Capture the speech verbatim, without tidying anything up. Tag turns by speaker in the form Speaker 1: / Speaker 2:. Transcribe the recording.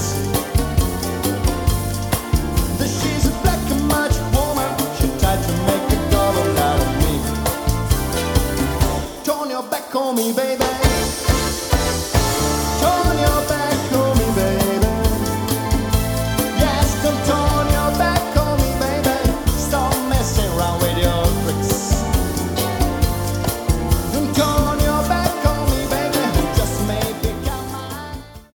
Speaker 1: That she's a black and magic woman. She tried to make a doll out of me. Turn your back on me, baby.